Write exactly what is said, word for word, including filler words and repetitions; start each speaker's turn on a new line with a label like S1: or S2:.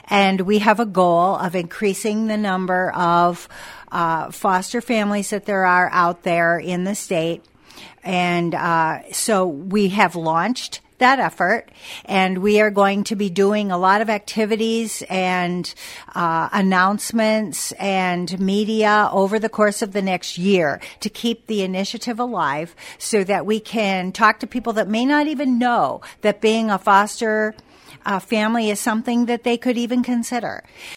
S1: And we have a goal of increasing the number of uh, foster families that there are out there in the state. And uh, so we have launched that effort, and we are going to be doing a lot of activities and uh, announcements and media over the course of the next year to keep the initiative alive so that we can talk to people that may not even know that being a foster uh, family is something that they could even consider.